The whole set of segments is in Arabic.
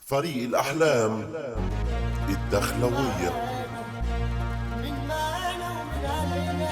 فريق الأحلام الدخلوية. من معانا ومن علينا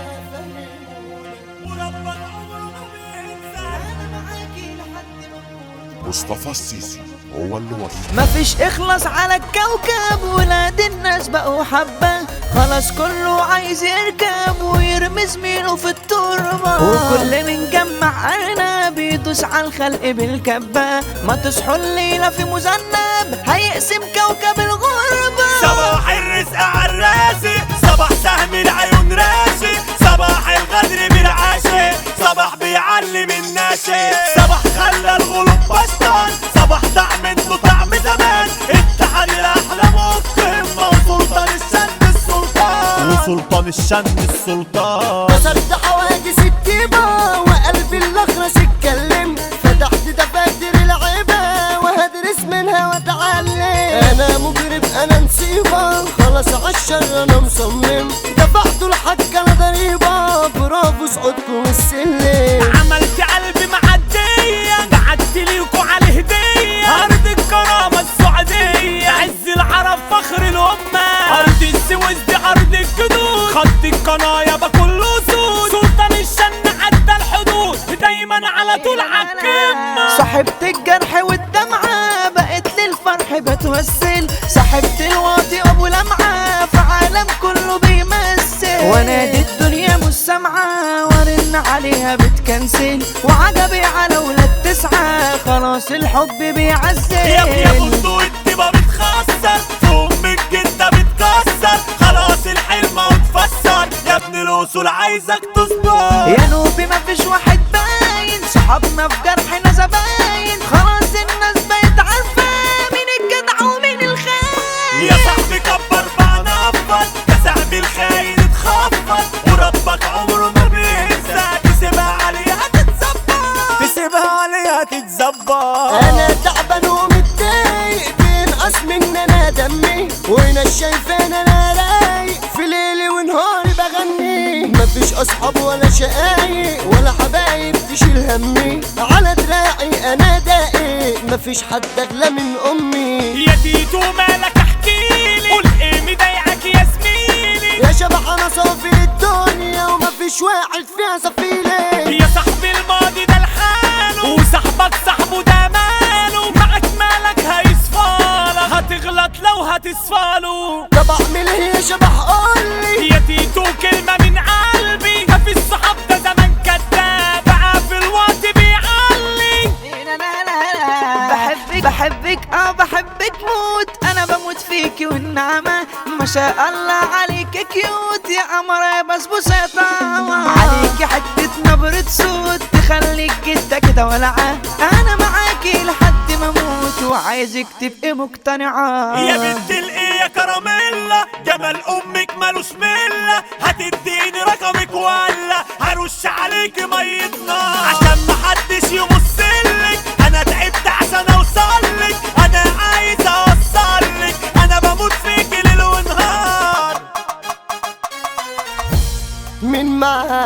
فهموني وربك عمره ما بينسى انا معاكي لحد ما اموت. مصطفى السيسي هو اللي وصل. مفيش اخلص على الكوكب، ولاد الناس بقوا حبة، خلاص كله عايز يركب ويرمي زميله في التربة، وكل من جمع انا بيدوس على الخلق بالكبة. ما تصحوا الليلة في مذنب هيقسم كوكب الغربة. صباح الرزق عالراسي، صباح سهم العيون راسي، صباح الغدر بالعاشي، صباح بيعلم الناشي، صباح خلى الغلوب بشطان، صباح طعم انه طعم زمان، اتحاد الاحلام والقمة وسلطان الشن السلطان، وسلطان الشن السلطان. كسرت حواجز الطيبة وقلبي الاخرس اتكلم، فتحت دفاتر العيبة وهدرس منها واتعلم. انا مجرم انا نصيبة، خلاص عالشر انا مصمم، دفعتوا الحاجة انا ضريبة، برافو صعودكم السلم. عملت قلبي معدية، بعت ليكوا على هدية، ارض الكرامة السعودية، عز العرب فخر الامة، ارض السويس دي ارض الجدود، خط القنايا بكل اسود، سلطان الشن عدى الحدود، دايما على طول عالقمة. صاحبت الجرح والدمعة بقت للفرح بتوسل، صاحبت الواطي ابو لمعة في عالم كله بيمثل، ونادي الدنيا مش سامعة وارن عليها بتكنسل، وعجبي على ولاد تسعة خلاص الحب بيعزل. يا بندق الدبا بتخسر، في امك جدة بتكسر، خلاص الحلم وتفسر، يا ابن الاصول عايزك تصبر. يا نوبي مفيش واحد باين، صحابنا في جرحنا زباين، خلاص الناس بقت عارفة مين الجدع ومين الخاين. يا صاحبي كبر بقى نفض، يا صاحبي الخاين اتخفض، وربك عمره ما بينسى، تسيبها عليها تتظبط، تسيبها عليها تتظبط. انا تعبان ومتضايق، بينقص مني انا دمي، وناس شايفين انا رايق، في ليلي ونهاري بغني، مفيش اصحاب ولا شقايق ولا حبايب تشيل همي، على دراعي انا داقي، مفيش حد اغلى من امي. يا تيتو مالك احكيلي، قول ايه مضايقك يا زميلي، يا شبح انا صافي الدنيا ومفيش واحد فيها صفيلي. يا صاحبي الماضي ده لحاله، وصاحبك صاحبه ده ماله، معاك مالك هيصفالك، هتغلط لو هتصفاله. طب اعمل ايه يا شبح قولي، يا تيتو كلمة من قلبي، مفيش صحاب ده زمان كداب، بقى في الوقت بيعلي. بحبك بحبك موت، انا بموت فيكي والنعمة، ما شاء الله عليك كيوت يا قمر يا بسبوسة طعمة، عليكي حتة نبرة صوت تخليك جدة كده ولعة، انا معاكي لحد ما اموت وعايزك تبقي مقتنعة. يا بنت الايه يا كراميلا، جمال امك مالوش ملة، هتديني رقمك ولا هرش عليكي مية نار، عشان محدش يبصلك، انا تعبت عشان اوصلك، انا عايز اوصلك، انا بموت فيكي ليل ونهار. من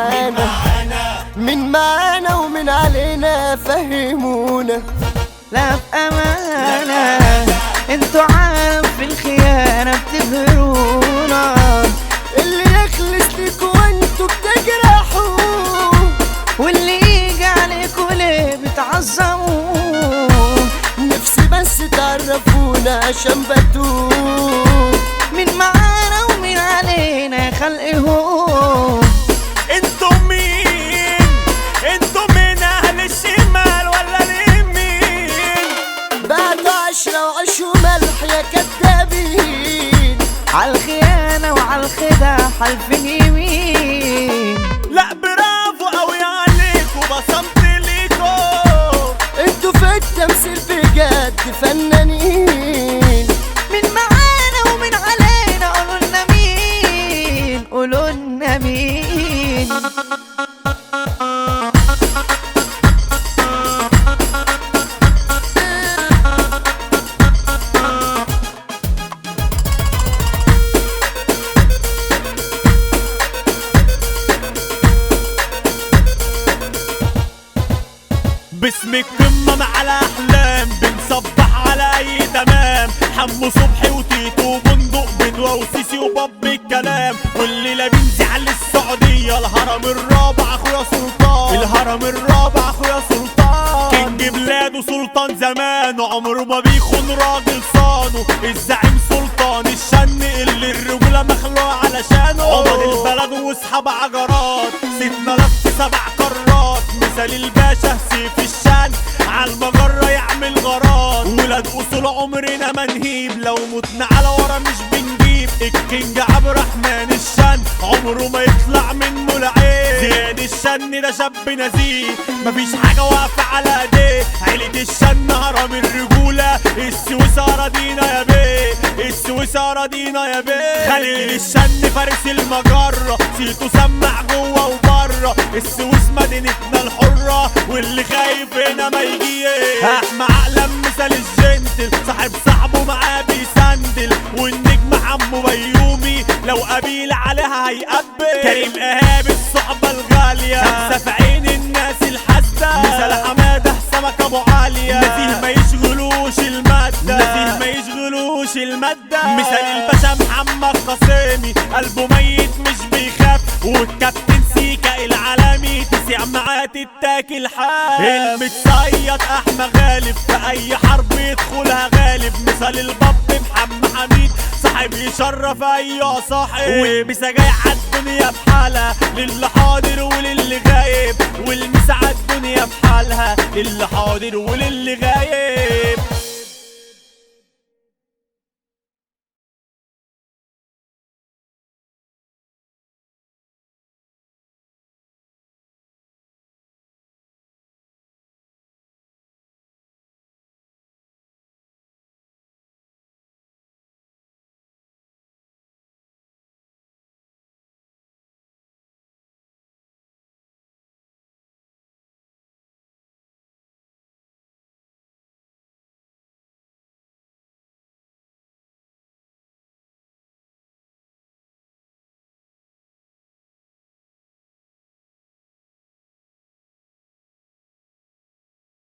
معانا ومن علينا فهمونا. لا بأمانة انتوا عالم في الخيانة بتبهرونا، اللي يخلص ليكوا وانتوا بتجرحوا، واللي يجي عليكوا ليه بتعظموا، نفسي بس تعرفونا عشان بتوه. من معانا ومن علينا خلقهم. انتوا مين؟ انتوا من اهل الشمال ولا اليمين؟ بعتوا عشرة وعشوا ملح يا كدابين، عالخيانة وعالخدع حلفين يمين. لا برافو قوي عليكوا، بصمت ليكوا، انتوا في التمثيل بجد فنانين. من معانا ومن علينا قولولنا مين، قولولنا مين. باسم القمة مع الأحلام، بنصبح على حمو صبحي وتيتو وبندق بدوة وسيسي وباب الكلام والليلة بنزعل السعودية. الهرم الرابع اخويا سلطان، الهرم الرابع اخويا سلطان، كينج بلاده سلطان زمان عمره ما بيخون راجل صانه. الزعيم سلطان الشن اللي الرجولة مخلوقة علشانه. عمر البلد واصحاب عجرات سيدنا لف 7 قارات. مثال الباشا سيف الشن عالمجرة يعمل غارات. ولاد اصول عمرنا ما نهيب لو متنا على ورا مش بنجيب. الكينج عبد الرحمن الشن عمره ما يطلع منه العيب. زياد الشن ده شاب نزيه مفيش حاجة واقفة على ايديه. عيلة الشن هرم الرجولة السويس اراضينا يا بيه، السويس اراضينا يا بيه. خليل الشن فارس المجرة سيتو سمع جوه وبره. السويس مدينتنا الحرة واللي خايف هنا ما يجي. احمى عقلم مثال الجنتل صاحب صاحبه معاه بيسندل. والنجم حمو بيومي لو قبيل عليها هيقبل. كريم ايهاب الصحبة الغالية خمسة في عين الناس الحاسدة. مثال حمادة سمك ابو عالية نزيه ما يشغلوش المادة، نزيه ما يشغلوش المادة. مثال الباشا محمد قاسمي قلبه ميت مش بيخاف. والكابتن سيكا العالمي تسع معاه تتاكل حاف. المتصيد احمى غالب في اي حرب يدخلها غالب. مثال الباب محمد حميد صاحب يشرف اي صاحب. ومسا جاي عالدنيا بحالها للي حاضر وللي غايب. والمسا عالدنيا بحالها للي حاضر وللي غايب.